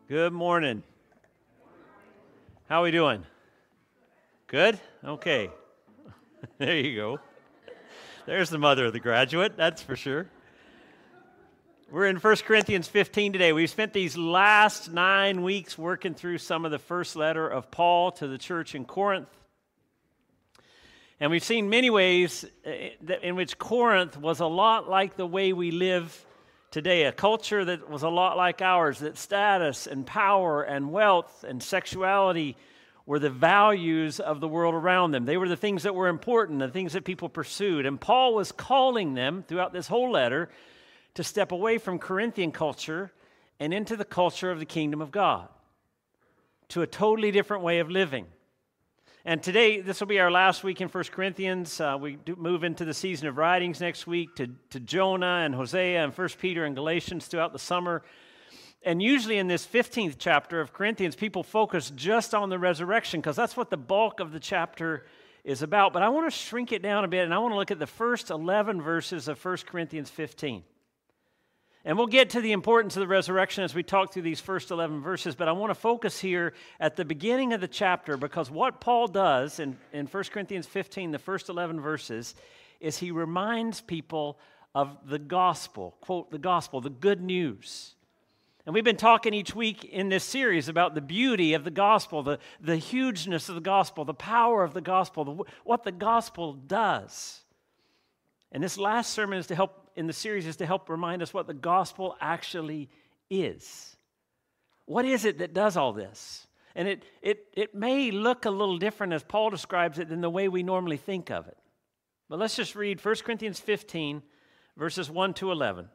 Good morning. How are we doing? Good? Okay. There you go. There's the mother of the graduate, that's for sure. We're in 1 Corinthians 15 today. We've spent these last 9 weeks working through some of the first letter of Paul to the church in Corinth. And we've seen many ways in which Corinth was a lot like the way we live today, a culture that was a lot like ours, that status and power and wealth and sexuality were the values of the world around them. They were the things that were important, the things that people pursued. And Paul was calling them throughout this whole letter to step away from Corinthian culture and into the culture of the kingdom of God, to a totally different way of living. And today, this will be our last week in 1 Corinthians. We move into the season of writings next week to Jonah and Hosea and 1 Peter and Galatians throughout the summer. And usually in this 15th chapter of Corinthians, people focus just on the resurrection because that's what the bulk of the chapter is about. But I want to shrink it down a bit, and I want to look at the first 11 verses of 1 Corinthians 15. And we'll get to the importance of the resurrection as we talk through these first 11 verses, but I want to focus here at the beginning of the chapter because what Paul does in 1 Corinthians 15, the first 11 verses, is he reminds people of the gospel, quote, the gospel, the good news. And we've been talking each week in this series about the beauty of the gospel, the hugeness of the gospel, the power of the gospel, what the gospel does. And this last sermon is to help in the series is to help remind us what the gospel actually is. What is it that does all this? And it may look a little different as Paul describes it than the way we normally think of it. But let's just read 1 Corinthians 15, verses 1 to 11.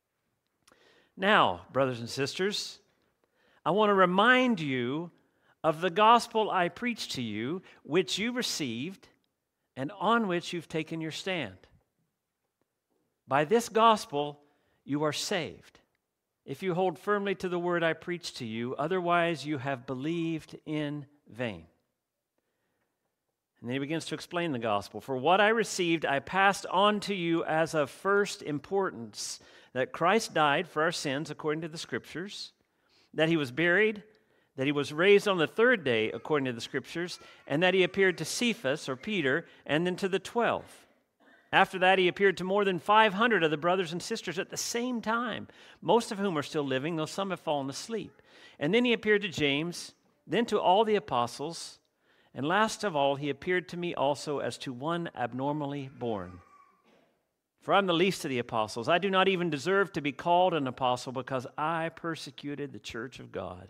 Now, brothers and sisters, I want to remind you of the gospel I preached to you, which you received and on which you've taken your stand. By this gospel you are saved, if you hold firmly to the word I preached to you, otherwise you have believed in vain. And then he begins to explain the gospel. For what I received I passed on to you as of first importance, that Christ died for our sins according to the Scriptures, that he was buried, that he was raised on the third day according to the Scriptures, and that he appeared to Cephas, or Peter, and then to the 12. After that, he appeared to more than 500 of the brothers and sisters at the same time, most of whom are still living, though some have fallen asleep. And then he appeared to James, then to all the apostles, and last of all, he appeared to me also as to one abnormally born. For I'm the least of the apostles. I do not even deserve to be called an apostle because I persecuted the church of God.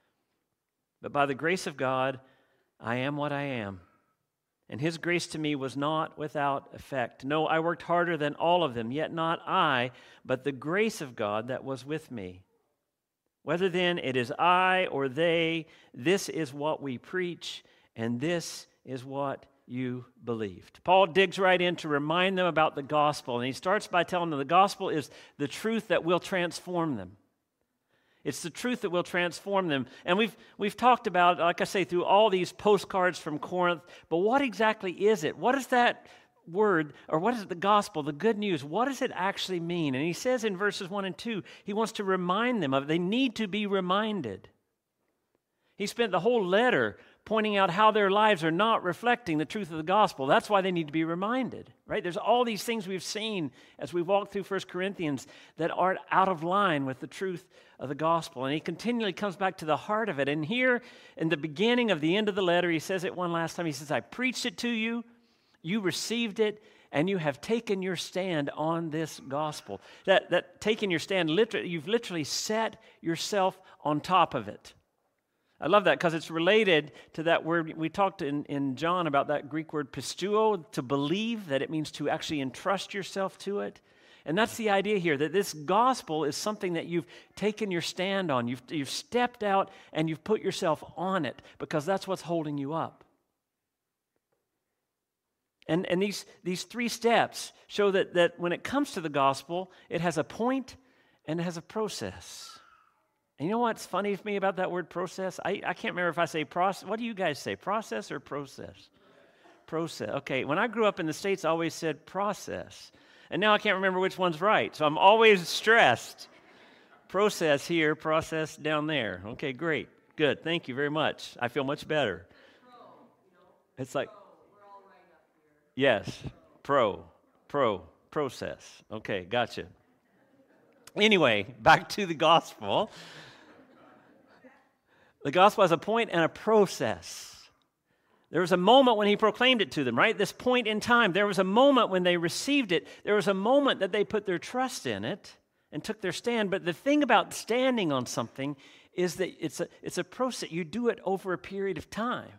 But by the grace of God, I am what I am. And his grace to me was not without effect. No, I worked harder than all of them, yet not I, but the grace of God that was with me. Whether then it is I or they, this is what we preach, and this is what you believed. Paul digs right in to remind them about the gospel, and he starts by telling them the gospel is the truth that will transform them. It's the truth that will transform them. And we've talked about, like I say, through all these postcards from Corinth, but what exactly is it? What is that word, or what is the gospel, the good news? What does it actually mean? And he says in verses 1 and 2, he wants to remind them of it. They need to be reminded. He spent the whole letter pointing out how their lives are not reflecting the truth of the gospel. That's why they need to be reminded, right? There's all these things we've seen as we walk through 1 Corinthians that are out of line with the truth of the gospel. And he continually comes back to the heart of it. And here in the beginning of the end of the letter, he says it one last time. He says, I preached it to you, you received it, and you have taken your stand on this gospel. That taking your stand, you've literally set yourself on top of it. I love that because it's related to that word. We talked in John about that Greek word pisteuo, to believe, that it means to actually entrust yourself to it. And that's the idea here, that this gospel is something that you've taken your stand on. You've stepped out and you've put yourself on it because that's what's holding you up. And these 3 steps show that when it comes to the gospel, it has a point and it has a process. And you know what's funny to me about that word process? I can't remember if I say process. What do you guys say, process or process? Process. Okay, when I grew up in the States, I always said process. And now I can't remember which one's right, so I'm always stressed. Process here, process down there. Okay, great. Good. Thank you very much. I feel much better. It's like, yes, process. Okay, gotcha. Anyway, back to the gospel. The gospel has a point and a process. There was a moment when he proclaimed it to them, right? This point in time. There was a moment when they received it. There was a moment that they put their trust in it and took their stand. But the thing about standing on something is that it's a process. You do it over a period of time.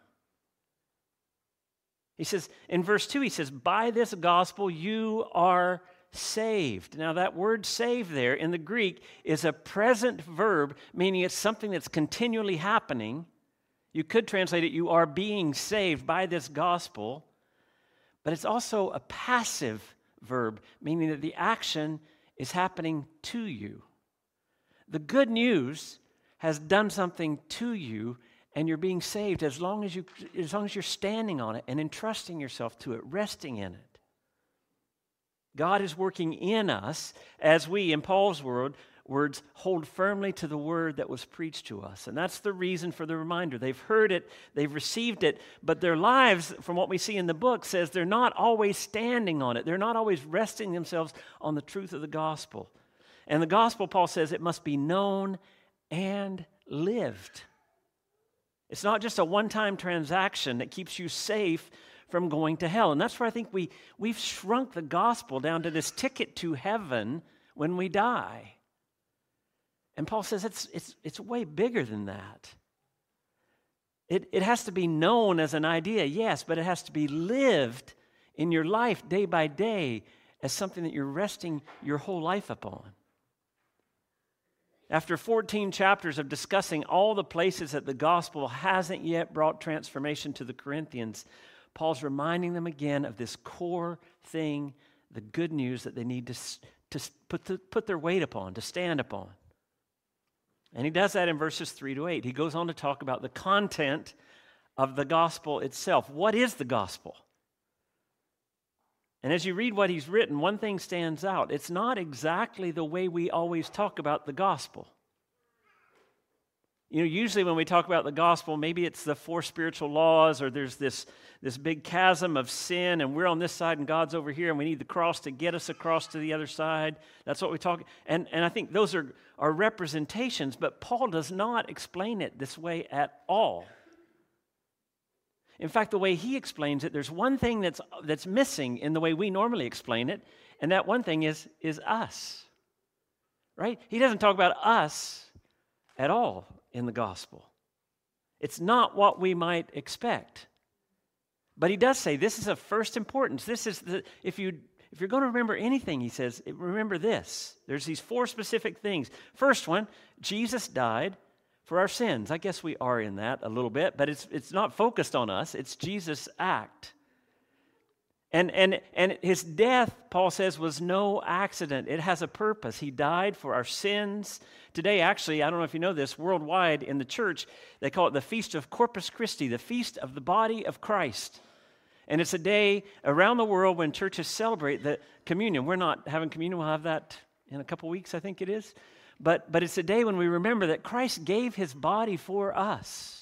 He says, in verse 2, he says, by this gospel you are saved. Now that word saved there in the Greek is a present verb, meaning it's something that's continually happening. You could translate it, you are being saved by this gospel, but it's also a passive verb, meaning that the action is happening to you. The good news has done something to you, and you're being saved as long as you're standing on it and entrusting yourself to it, resting in it. God is working in us as we, in Paul's words, hold firmly to the word that was preached to us. And that's the reason for the reminder. They've heard it, they've received it, but their lives, from what we see in the book, says they're not always standing on it. They're not always resting themselves on the truth of the gospel. And the gospel, Paul says, it must be known and lived. It's not just a one-time transaction that keeps you safe from going to hell. And that's where I think we've shrunk the gospel down to this ticket to heaven when we die. And Paul says it's way bigger than that. It has to be known as an idea, yes, but it has to be lived in your life day by day as something that you're resting your whole life upon. After 14 chapters of discussing all the places that the gospel hasn't yet brought transformation to the Corinthians, Paul's reminding them again of this core thing, the good news that they need to put their weight upon, to stand upon. And he does that in verses 3 to 8. He goes on to talk about the content of the gospel itself. What is the gospel? And as you read what he's written, one thing stands out. It's not exactly the way we always talk about the gospel. You know, usually when we talk about the gospel, maybe it's the 4 spiritual laws, or there's this big chasm of sin, and we're on this side and God's over here, and we need the cross to get us across to the other side. That's what we talk. And I think those are representations, but Paul does not explain it this way at all. In fact, the way he explains it, there's one thing that's missing in the way we normally explain it, and that one thing is us. Right? He doesn't talk about us at all in the gospel. It's not what we might expect. But he does say this is of first importance. This is if you're going to remember anything, he says, remember this. There's these 4 specific things. First one, Jesus died for our sins. I guess we are in that a little bit, but it's not focused on us. It's Jesus' act. And his death, Paul says, was no accident. It has a purpose. He died for our sins. Today, actually, I don't know if you know this, worldwide in the church, they call it the Feast of Corpus Christi, the Feast of the Body of Christ. And it's a day around the world when churches celebrate the communion. We're not having communion. We'll have that in a couple weeks, I think it is. But it's a day when we remember that Christ gave his body for us.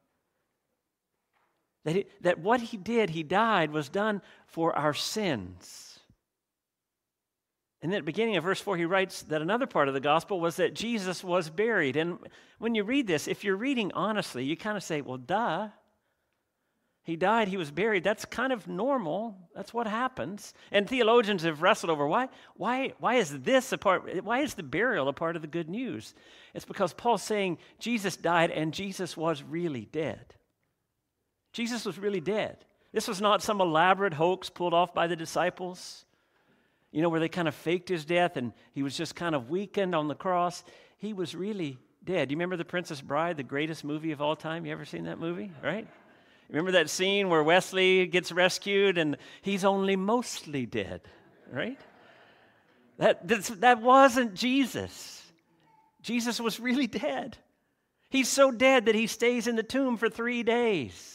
That what he did, he died, was done for our sins. And then at the beginning of verse 4, he writes that another part of the gospel was that Jesus was buried. And when you read this, if you're reading honestly, you kind of say, well, duh. He died, he was buried. That's kind of normal. That's what happens. And theologians have wrestled over why is this a part, why is the burial a part of the good news? It's because Paul's saying Jesus died and Jesus was really dead. Jesus was really dead. This was not some elaborate hoax pulled off by the disciples, you know, where they kind of faked his death and he was just kind of weakened on the cross. He was really dead. You remember The Princess Bride, the greatest movie of all time? You ever seen that movie, right? Remember that scene where Wesley gets rescued and he's only mostly dead, right? That wasn't Jesus. Jesus was really dead. He's so dead that he stays in the tomb for 3 days.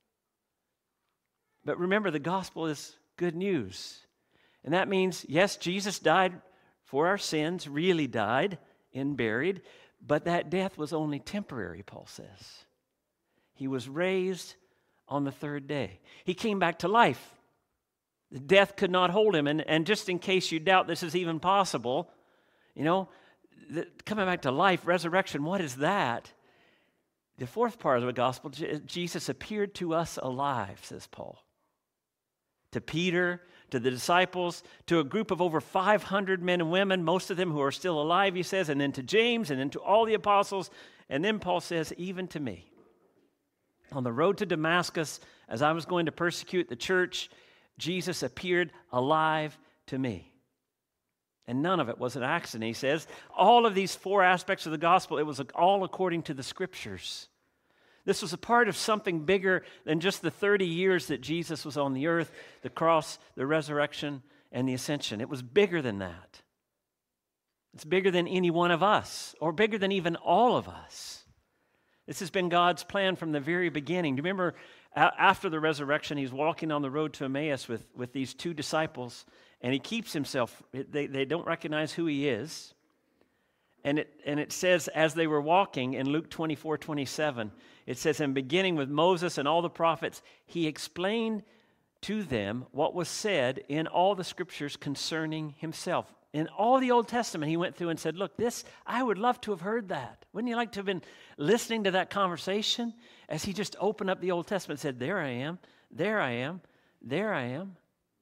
But remember, the gospel is good news. And that means, yes, Jesus died for our sins, really died, and buried, but that death was only temporary, Paul says. He was raised on the third day. He came back to life. Death could not hold him. And just in case you doubt this is even possible, coming back to life, resurrection, what is that? The fourth part of the gospel, Jesus appeared to us alive, says Paul. To Peter, to the disciples, to a group of over 500 men and women, most of them who are still alive, he says, and then to James, and then to all the apostles, and then Paul says, even to me. On the road to Damascus, as I was going to persecute the church, Jesus appeared alive to me. And none of it was an accident, he says. All of these four aspects of the gospel, it was all according to the scriptures. This was a part of something bigger than just the 30 years that Jesus was on the earth, the cross, the resurrection, and the ascension. It was bigger than that. It's bigger than any one of us, or bigger than even all of us. This has been God's plan from the very beginning. Do you remember after the resurrection, he's walking on the road to Emmaus with these two disciples, and he keeps himself, they don't recognize who he is. And it says, as they were walking in Luke 24:27, it says, and beginning with Moses and all the prophets, he explained to them what was said in all the scriptures concerning himself. In all the Old Testament, he went through and said, look, I would love to have heard that. Wouldn't you like to have been listening to that conversation as he just opened up the Old Testament and said, there I am, there I am, there I am.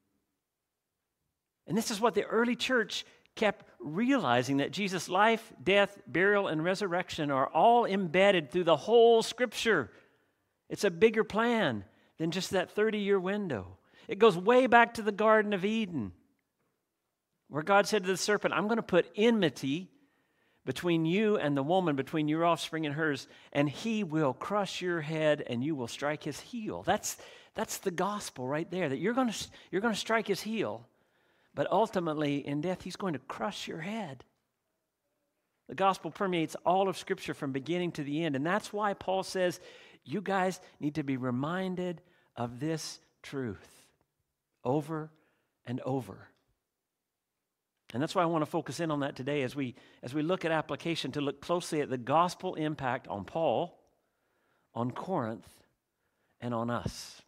And this is what the early church kept realizing, that Jesus' life, death, burial, and resurrection are all embedded through the whole Scripture. It's a bigger plan than just that 30-year window. It goes way back to the Garden of Eden, where God said to the serpent, I'm going to put enmity between you and the woman, between your offspring and hers, and he will crush your head and you will strike his heel. That's the gospel right there, that you're going to strike his heel. But ultimately, in death, he's going to crush your head. The gospel permeates all of Scripture from beginning to the end. And that's why Paul says, you guys need to be reminded of this truth over and over. And that's why I want to focus in on that today as we look at application, to look closely at the gospel impact on Paul, on Corinth, and on us.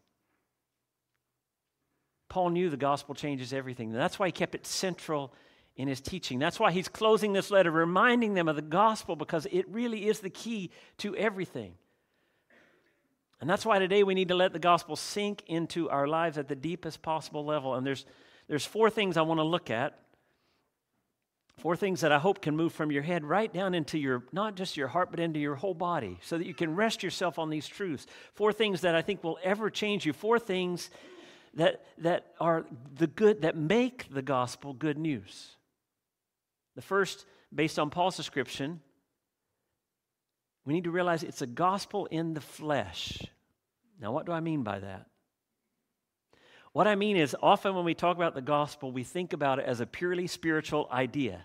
Paul knew the gospel changes everything. That's why he kept it central in his teaching. That's why he's closing this letter, reminding them of the gospel, because it really is the key to everything. And that's why today we need to let the gospel sink into our lives at the deepest possible level. And there's four things I want to look at. Four things that I hope can move from your head right down into your, not just your heart, but into your whole body, so that you can rest yourself on these truths. Four things that I think will ever change you. Four things that are the good, that make the gospel good news. The first, based on Paul's description, we need to realize it's a gospel in the flesh. Now, what do I mean by that? What I mean is, often when we talk about the gospel, we think about it as a purely spiritual idea.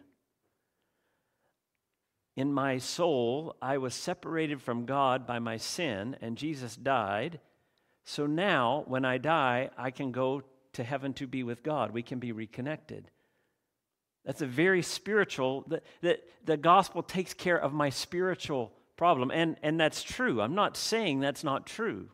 In my soul, I was separated from God by my sin, and Jesus died. So now, when I die, I can go to heaven to be with God. We can be reconnected. That's a very spiritual, the gospel takes care of my spiritual problem. And that's true. I'm not saying that's not true.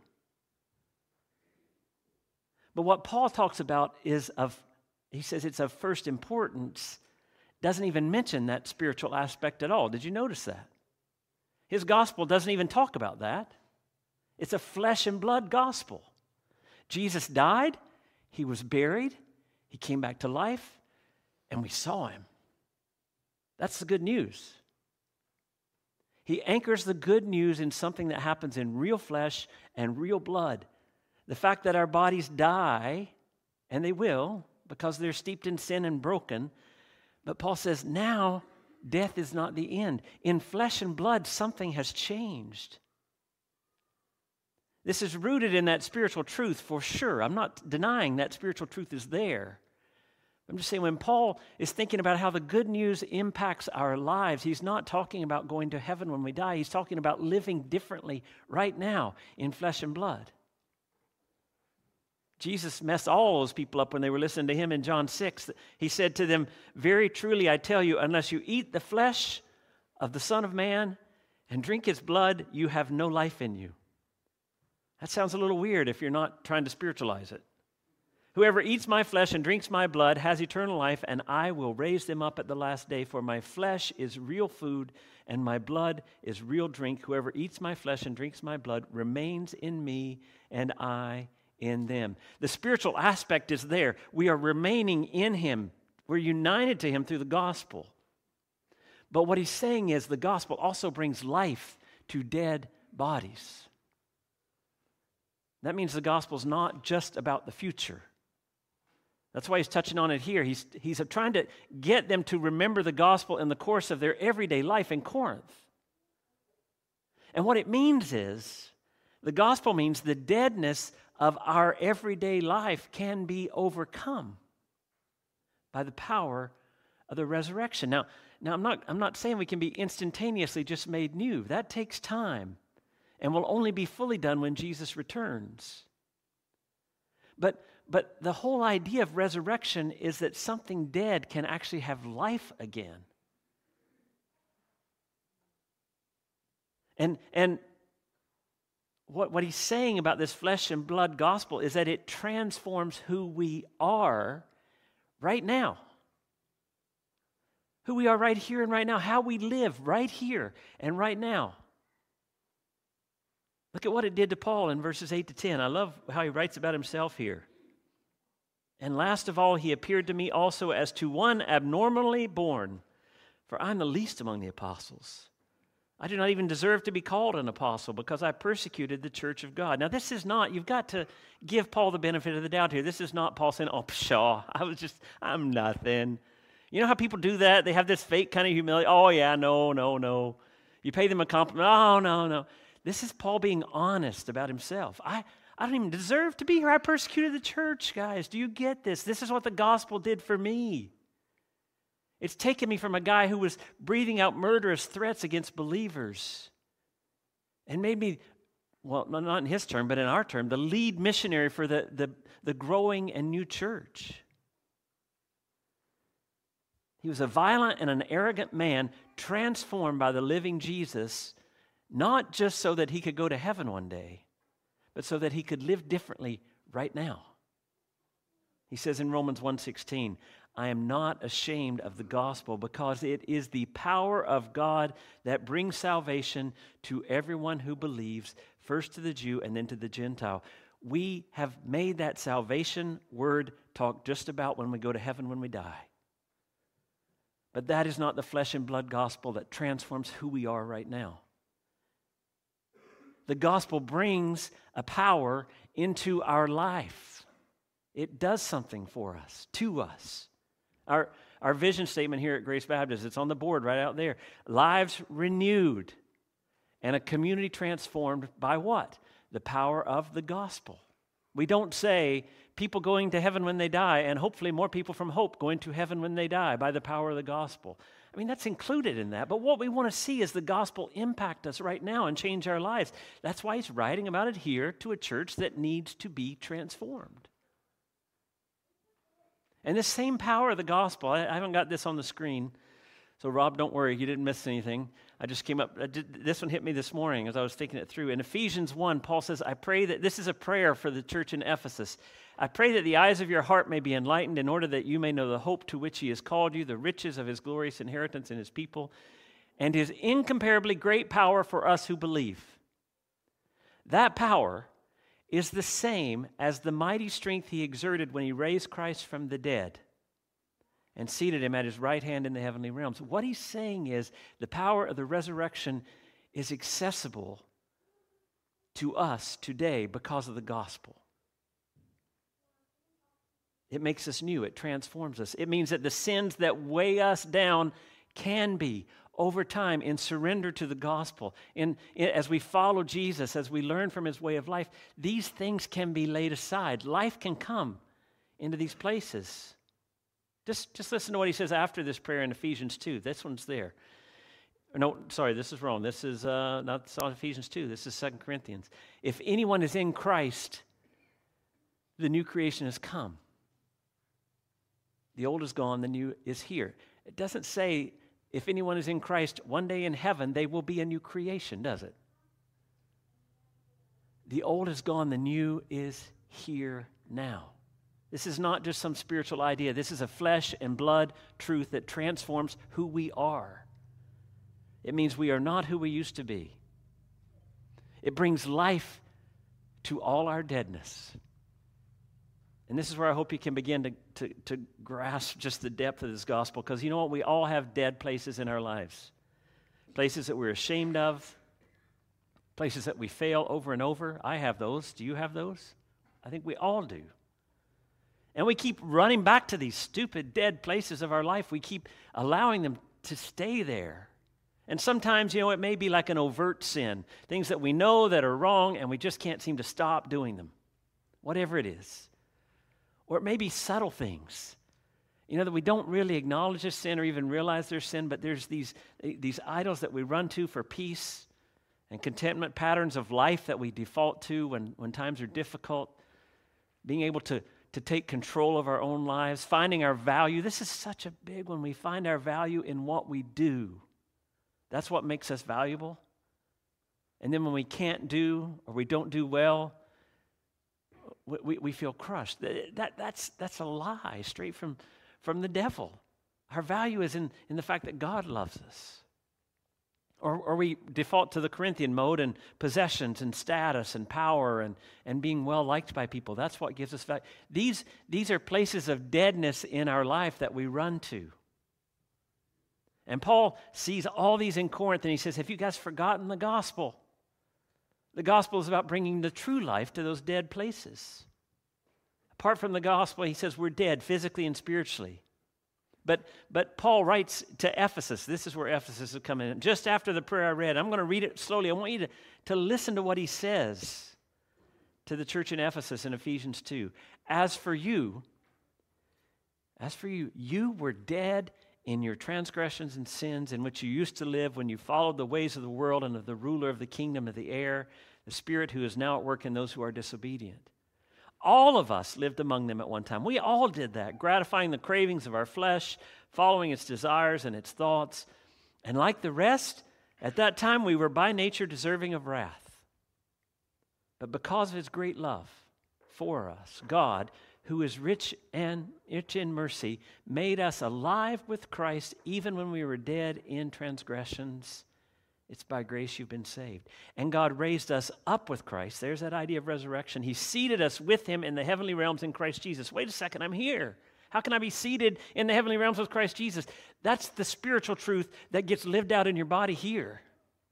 But what Paul talks about is he says it's of first importance, doesn't even mention that spiritual aspect at all. Did you notice that? His gospel doesn't even talk about that. It's a flesh and blood gospel. Jesus died, he was buried, he came back to life, and we saw him. That's the good news. He anchors the good news in something that happens in real flesh and real blood. The fact that our bodies die, and they will, because they're steeped in sin and broken. But Paul says, now death is not the end. In flesh and blood, something has changed. This is rooted in that spiritual truth for sure. I'm not denying that spiritual truth is there. I'm just saying, when Paul is thinking about how the good news impacts our lives, he's not talking about going to heaven when we die. He's talking about living differently right now in flesh and blood. Jesus messed all those people up when they were listening to him in John 6. He said to them, very truly I tell you, unless you eat the flesh of the Son of Man and drink his blood, you have no life in you. That sounds a little weird if you're not trying to spiritualize it. Whoever eats my flesh and drinks my blood has eternal life, and I will raise them up at the last day. For my flesh is real food, and my blood is real drink. Whoever eats my flesh and drinks my blood remains in me, and I in them. The spiritual aspect is there. We are remaining in him. We're united to him through the gospel. But what he's saying is the gospel also brings life to dead bodies. That means the gospel is not just about the future. That's why he's touching on it here. He's trying to get them to remember the gospel in the course of their everyday life in Corinth. And what it means is, the gospel means the deadness of our everyday life can be overcome by the power of the resurrection. Now I'm not saying we can be instantaneously just made new. That takes time and will only be fully done when Jesus returns. But the whole idea of resurrection is that something dead can actually have life again. And what he's saying about this flesh and blood gospel is that it transforms who we are right now. Who we are right here and right now. How we live right here and right now. Look at what it did to Paul in verses 8 to 10. I love how he writes about himself here. And last of all, he appeared to me also as to one abnormally born, for I'm the least among the apostles. I do not even deserve to be called an apostle because I persecuted the church of God. Now, this is not, you've got to give Paul the benefit of the doubt here. This is not Paul saying, oh, pshaw, I'm nothing. You know how people do that? They have this fake kind of humility. Oh, yeah, no. You pay them a compliment. Oh, no. This is Paul being honest about himself. I don't even deserve to be here. I persecuted the church, guys. Do you get this? This is what the gospel did for me. It's taken me from a guy who was breathing out murderous threats against believers and made me, well, not in his term, but in our term, the lead missionary for the growing and new church. He was a violent and an arrogant man transformed by the living Jesus, not just so that he could go to heaven one day, but so that he could live differently right now. He says in Romans 1:16, I am not ashamed of the gospel because it is the power of God that brings salvation to everyone who believes, first to the Jew and then to the Gentile. We have made that salvation word talk just about when we go to heaven when we die. But that is not the flesh and blood gospel that transforms who we are right now. The gospel brings a power into our life. It does something for us, to us. Our vision statement here at Grace Baptist, it's on the board right out there. Lives renewed and a community transformed by what? The power of the gospel. We don't say people going to heaven when they die and hopefully more people from Hope going to heaven when they die by the power of the gospel. I mean, that's included in that. But what we want to see is the gospel impact us right now and change our lives. That's why he's writing about it here to a church that needs to be transformed. And this same power of the gospel, I haven't got this on the screen, so Rob, don't worry, you didn't miss anything. I just came up, this one hit me this morning as I was thinking it through. In Ephesians 1, Paul says, I pray that, this is a prayer for the church in Ephesus. I pray that the eyes of your heart may be enlightened in order that you may know the hope to which he has called you, the riches of his glorious inheritance in his people, and his incomparably great power for us who believe. That power is the same as the mighty strength he exerted when he raised Christ from the dead and seated him at his right hand in the heavenly realms. What he's saying is the power of the resurrection is accessible to us today because of the gospel. It makes us new. It transforms us. It means that the sins that weigh us down can be, over time, in surrender to the gospel. As we follow Jesus, as we learn from his way of life, these things can be laid aside. Life can come into these places. Just listen to what he says after this prayer in Ephesians 2. This one's there. No, sorry, this is wrong. This is not Ephesians 2. This is 2 Corinthians. If anyone is in Christ, the new creation has come. The old is gone, the new is here. It doesn't say if anyone is in Christ, one day in heaven, they will be a new creation, does it? The old is gone, the new is here now. This is not just some spiritual idea. This is a flesh and blood truth that transforms who we are. It means we are not who we used to be. It brings life to all our deadness. And this is where I hope you can begin to grasp just the depth of this gospel, because you know what? We all have dead places in our lives. Places that we're ashamed of, places that we fail over and over. I have those. Do you have those? I think we all do. And we keep running back to these stupid dead places of our life. We keep allowing them to stay there. And sometimes, it may be like an overt sin, things that we know that are wrong and we just can't seem to stop doing them, whatever it is. Or it may be subtle things, that we don't really acknowledge as sin or even realize they're sin, but there's these idols that we run to for peace and contentment, patterns of life that we default to when times are difficult, being able to take control of our own lives, finding our value. This is such a big one. We find our value in what we do. That's what makes us valuable. And then when we can't do or we don't do well, we feel crushed. That's a lie straight from the devil. Our value is in the fact that God loves us. Or we default to the Corinthian mode and possessions and status and power and being well liked by people. That's what gives us value. These are places of deadness in our life that we run to. And Paul sees all these in Corinth and he says, have you guys forgotten the gospel? The gospel is about bringing the true life to those dead places. Apart from the gospel, he says we're dead physically and spiritually. But Paul writes to Ephesus. This is where Ephesus is coming in. Just after the prayer I read, I'm going to read it slowly. I want you to listen to what he says to the church in Ephesus in Ephesians 2. As for you, you were dead in your transgressions and sins in which you used to live when you followed the ways of the world and of the ruler of the kingdom of the air, the spirit who is now at work in those who are disobedient. All of us lived among them at one time. We all did that, gratifying the cravings of our flesh, following its desires and its thoughts. And like the rest, at that time we were by nature deserving of wrath. But because of his great love for us, God, who is rich in mercy, made us alive with Christ even when we were dead in transgressions. It's by grace you've been saved. And God raised us up with Christ. There's that idea of resurrection. He seated us with him in the heavenly realms in Christ Jesus. Wait a second, I'm here. How can I be seated in the heavenly realms with Christ Jesus? That's the spiritual truth that gets lived out in your body here.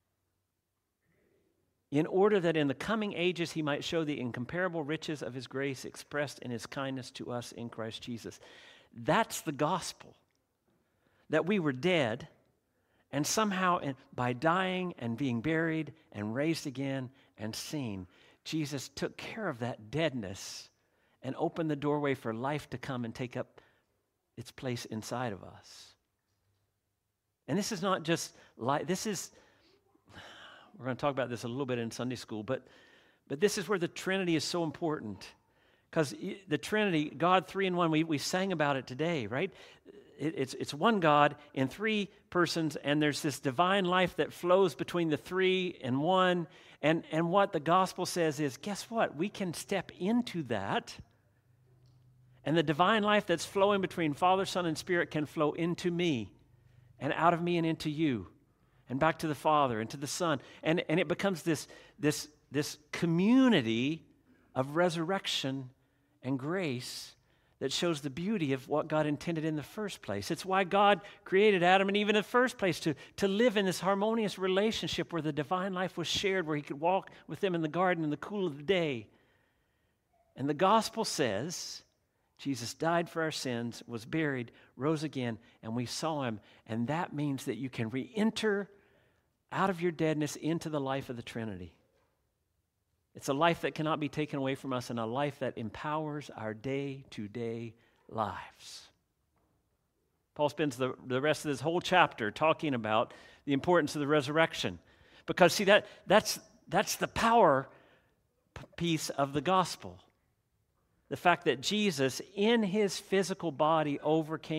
In order that in the coming ages he might show the incomparable riches of his grace expressed in his kindness to us in Christ Jesus. That's the gospel. That we were dead, and somehow by dying and being buried and raised again and seen, Jesus took care of that deadness and opened the doorway for life to come and take up its place inside of us. And this is not just life. We're going to talk about this a little bit in Sunday school, but this is where the Trinity is so important. Because the Trinity, God 3 in 1, we sang about it today, right? It's one God in three persons, and there's this divine life that flows between the three and one. And what the gospel says is, guess what? We can step into that, and the divine life that's flowing between Father, Son, and Spirit can flow into me, and out of me and into you, and back to the Father and to the Son. And it becomes this community of resurrection and grace that shows the beauty of what God intended in the first place. It's why God created Adam and Eve in the first place, to live in this harmonious relationship where the divine life was shared, where he could walk with them in the garden in the cool of the day. And the gospel says Jesus died for our sins, was buried, rose again, and we saw him. And that means that you can re-enter out of your deadness into the life of the Trinity. It's a life that cannot be taken away from us, and a life that empowers our day-to-day lives. Paul spends the rest of this whole chapter talking about the importance of the resurrection. Because, see, that's the power piece of the gospel. The fact that Jesus, in his physical body, overcame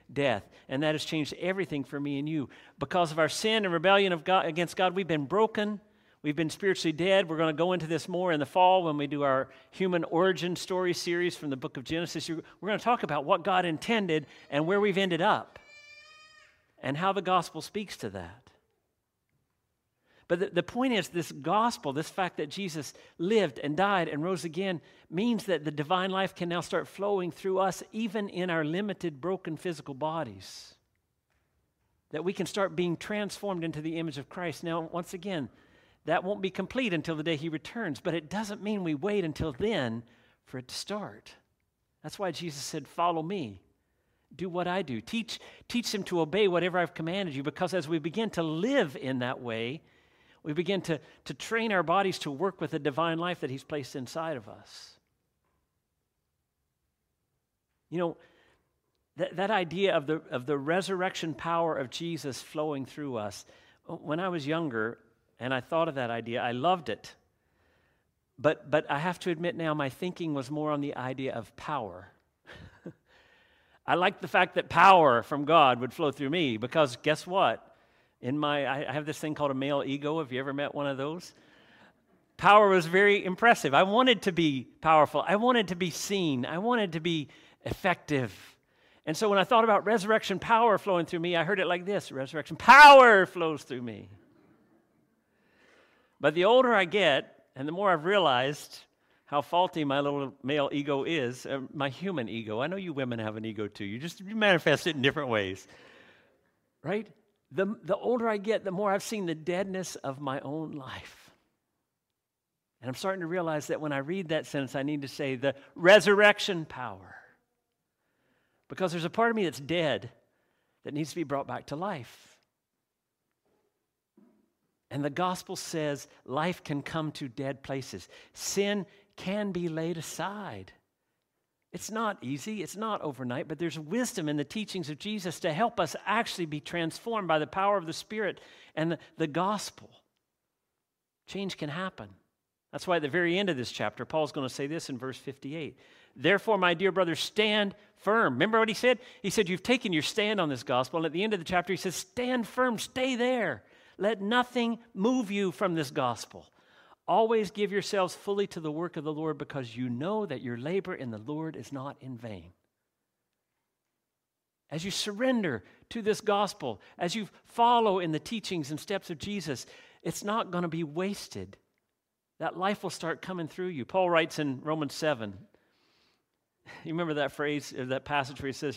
death. And that has changed everything for me and you. Because of our sin and rebellion of God, against God, we've been broken. We've been spiritually dead. We're going to go into this more in the fall when we do our human origin story series from the book of Genesis. We're going to talk about what God intended and where we've ended up and how the gospel speaks to that. But the point is, this gospel, this fact that Jesus lived and died and rose again, means that the divine life can now start flowing through us, even in our limited, broken physical bodies. That we can start being transformed into the image of Christ. Now, once again, that won't be complete until the day He returns, but it doesn't mean we wait until then for it to start. That's why Jesus said, "Follow me. Do what I do. Teach them to obey whatever I've commanded you," because as we begin to live in that way, we begin to train our bodies to work with the divine life that He's placed inside of us. You know, that idea of the resurrection power of Jesus flowing through us, when I was younger and I thought of that idea, I loved it. But I have to admit now, my thinking was more on the idea of power. I liked the fact that power from God would flow through me, because guess what? I have this thing called a male ego. Have you ever met one of those? Power was very impressive. I wanted to be powerful. I wanted to be seen. I wanted to be effective. And so when I thought about resurrection power flowing through me, I heard it like this: resurrection power flows through me. But the older I get, and the more I've realized how faulty my little male ego is, my human ego. I know you women have an ego too. You manifest it in different ways, right? The older I get, the more I've seen the deadness of my own life. And I'm starting to realize that when I read that sentence, I need to say the resurrection power. Because there's a part of me that's dead that needs to be brought back to life. And the gospel says life can come to dead places. Sin can be laid aside. It's not easy, it's not overnight, but there's wisdom in the teachings of Jesus to help us actually be transformed by the power of the Spirit and the gospel. Change can happen. That's why at the very end of this chapter, Paul's going to say this in verse 58. "Therefore, my dear brothers, stand firm." Remember what he said? He said, you've taken your stand on this gospel. And at the end of the chapter, he says, stand firm, stay there. Let nothing move you from this gospel. Always give yourselves fully to the work of the Lord, because you know that your labor in the Lord is not in vain. As you surrender to this gospel, as you follow in the teachings and steps of Jesus, it's not going to be wasted. That life will start coming through you. Paul writes in Romans 7. You remember that phrase, or that passage where he says,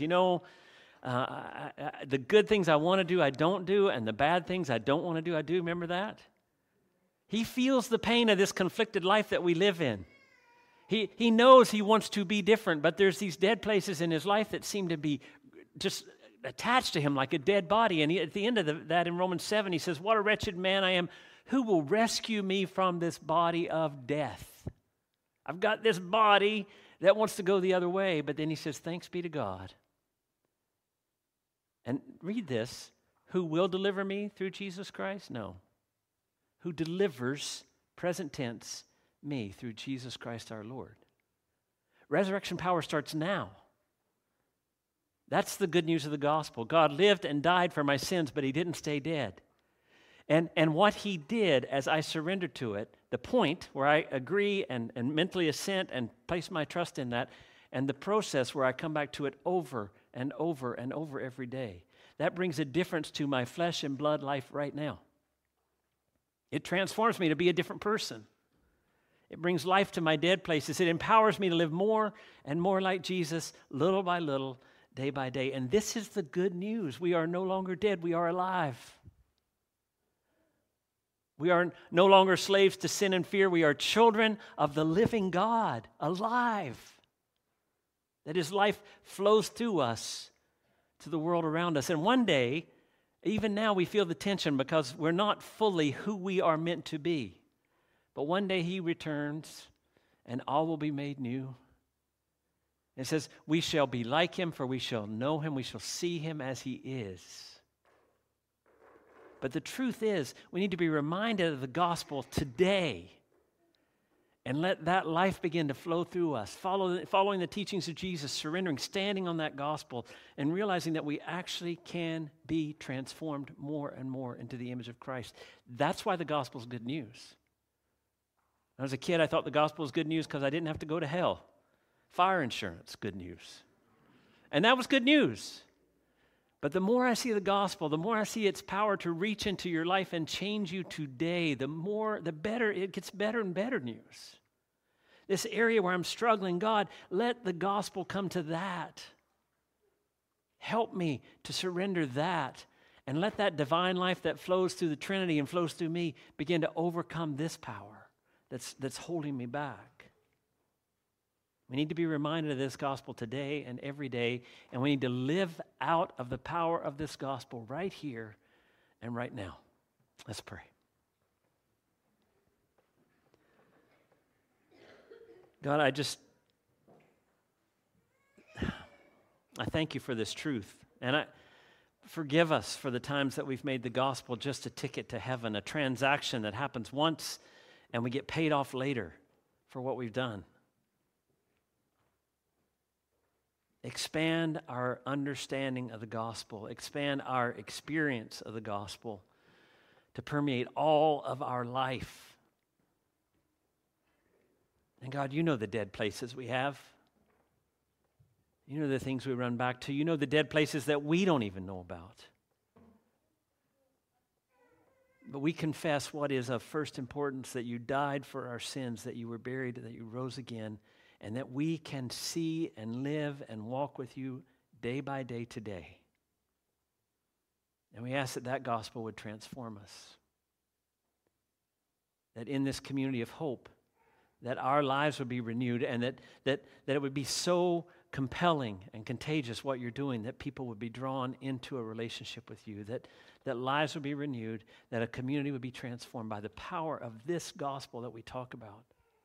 the good things I want to do, I don't do, and the bad things I don't want to do, I do. Remember that? He feels the pain of this conflicted life that we live in. He knows he wants to be different, but there's these dead places in his life that seem to be just attached to him like a dead body. And at the end of that in Romans 7, he says, "What a wretched man I am. Who will rescue me from this body of death?" I've got this body that wants to go the other way, but then he says, "Thanks be to God." And read this: "Who will deliver me through Jesus Christ?" No. "Who delivers," present tense, "me through Jesus Christ our Lord." Resurrection power starts now. That's the good news of the gospel. God lived and died for my sins, but He didn't stay dead. And what He did as I surrendered to it, the point where I agree and mentally assent and place my trust in that, and the process where I come back to it over and over and over every day, that brings a difference to my flesh and blood life right now. It transforms me to be a different person. It brings life to my dead places. It empowers me to live more and more like Jesus, little by little, day by day. And this is the good news. We are no longer dead. We are alive. We are no longer slaves to sin and fear. We are children of the living God, alive. That His life flows through us to the world around us. And one day, even now, we feel the tension because we're not fully who we are meant to be. But one day He returns and all will be made new. It says, we shall be like Him, for we shall know Him, we shall see Him as He is. But the truth is, we need to be reminded of the gospel today. And let that life begin to flow through us, following the teachings of Jesus, surrendering, standing on that gospel, and realizing that we actually can be transformed more and more into the image of Christ. That's why the gospel is good news. When I was a kid, I thought the gospel was good news because I didn't have to go to hell. Fire insurance, good news. And that was good news. But the more I see the gospel, the more I see its power to reach into your life and change you today, the better, it gets better and better news. This area where I'm struggling, God, let the gospel come to that. Help me to surrender that, and let that divine life that flows through the Trinity and flows through me begin to overcome this power that's holding me back. We need to be reminded of this gospel today and every day, and we need to live out of the power of this gospel right here and right now. Let's pray. God, I thank you for this truth, and forgive us for the times that we've made the gospel just a ticket to heaven, a transaction that happens once and we get paid off later for what we've done. Expand our understanding of the gospel. Expand our experience of the gospel to permeate all of our life. And God, you know the dead places we have. You know the things we run back to. You know the dead places that we don't even know about. But we confess what is of first importance, that you died for our sins, that you were buried, that you rose again, and that we can see and live and walk with you day by day today. And we ask that that gospel would transform us. That in this community of hope, that our lives would be renewed, and that it would be so compelling and contagious what you're doing, that people would be drawn into a relationship with you, that lives would be renewed, that a community would be transformed by the power of this gospel that we talk about.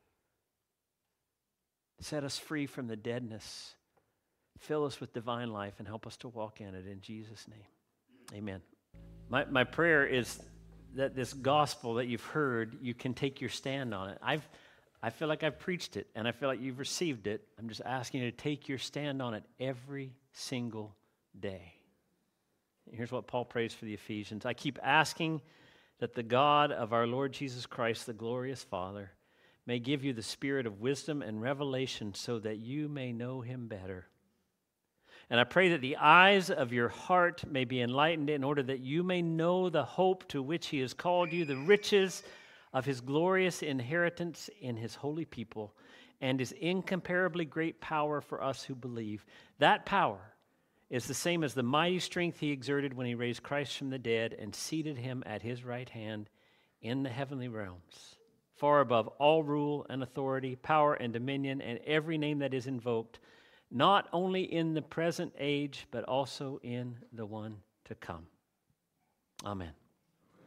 Set us free from the deadness. Fill us with divine life and help us to walk in it in Jesus' name. Amen. My prayer is that this gospel that you've heard, you can take your stand on it. I feel like I've preached it, and I feel like you've received it. I'm just asking you to take your stand on it every single day. Here's what Paul prays for the Ephesians. I keep asking that the God of our Lord Jesus Christ, the glorious Father, may give you the spirit of wisdom and revelation so that you may know him better. And I pray that the eyes of your heart may be enlightened in order that you may know the hope to which he has called you, the riches of his glorious inheritance in his holy people, and his incomparably great power for us who believe. That power is the same as the mighty strength he exerted when he raised Christ from the dead and seated him at his right hand in the heavenly realms, far above all rule and authority, power and dominion, and every name that is invoked, not only in the present age, but also in the one to come. Amen.